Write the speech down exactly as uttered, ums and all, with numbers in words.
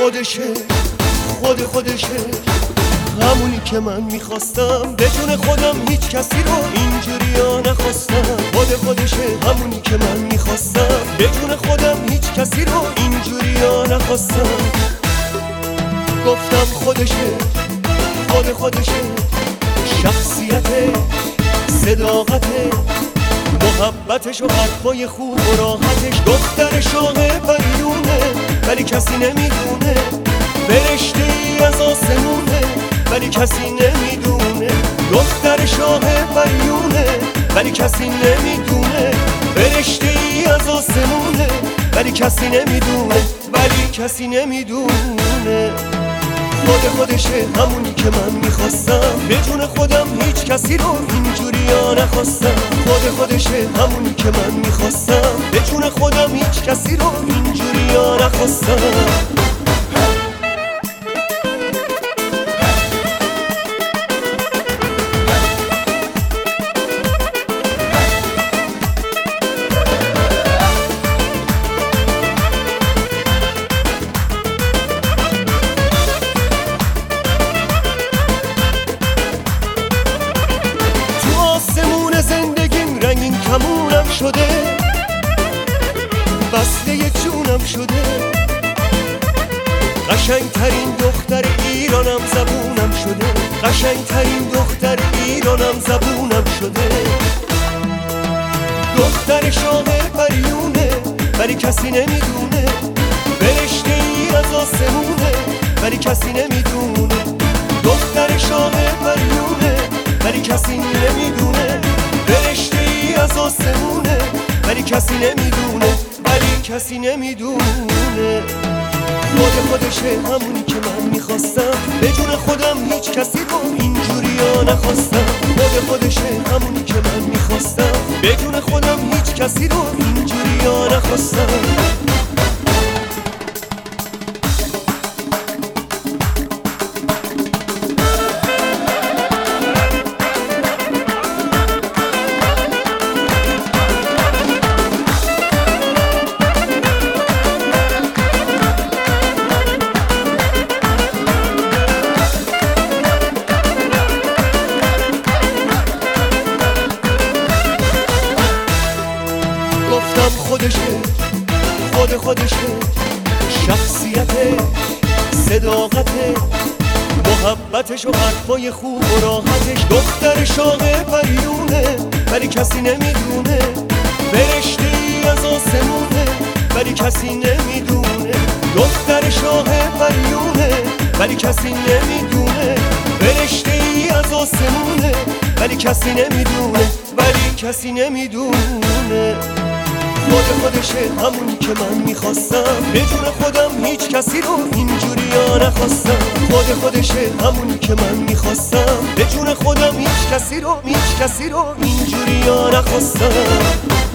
خودشه، خود خودشه، همونی که من میخواستم. به جون خودم هیچ کسی رو اینجوریا نخواستم. خود خودشه، همونی که من میخواستم. به جون خودم هیچ کسی رو اینجوریا نخواستم. گفتم خودشه، خود خودشه، شخصیته، صداقته، محبتش و حرفای خوب و راحتش. دختر شاه پریونه ولی کسی نمیدونه، فرشته ای از آسمونه ولی کسی نمیدونه. دختر شاه پریونه ولی کسی نمیدونه، فرشته ای از آسمونه ولی کسی نمیدونه، ولی کسی نمیدونه. خود خودشه، همونی که من میخواستم. به جون خودم هیچ کسی رو اینجوریا نخواستم. خود خودشه، همونی که من میخواستم. به جون خودم هیچ کسی رو اینجوریا نخواستم. رنگین کمونم شده، بسته جونم شده. قشنگترین دختر ایرانم زبونم شده، قشنگترین دختر ایرانم زبونم شده. دختر شاه پریونه ولی کسی نمیدونه، فرشته ای از آسمونه ولی کسی نمیدونه. دختر شاه پریونه ولی کسی نمیدونه، فرشته ای از آسمونه ولی کسی نمیدونه، ولی کسی نمیدونه. خود خودشه، همونی که من میخواستم. به جون خودم هیچ کسی رو اینجوریا نخواستم. خود خودشه، همونی که من میخواستم. به جون خودم هیچ کسی رو اینجوریا نخواستم. گفتم خودشه، خود خودشه، شخصیته، صداقته، محبتش و حرفای خوب و راحتش. دختر شاه پریونه ولی کسی نمیدونه، فرشته ای از آسمونه ولی کسی نمیدونه. دختر شاه پریونه ولی کسی نمیدونه، فرشته ای از آسمونه ولی کسی نمیدونه، ولی کسی نمیدونه. خود خودشه، همونی که من میخواستم. به جون خودم هیچ کسی رو اینجوریا نخواستم. خود خودشه، همونی که من میخواستم. به جون خودم هیچ کسی رو هیچ کسی رو اینجوریا نخواستم.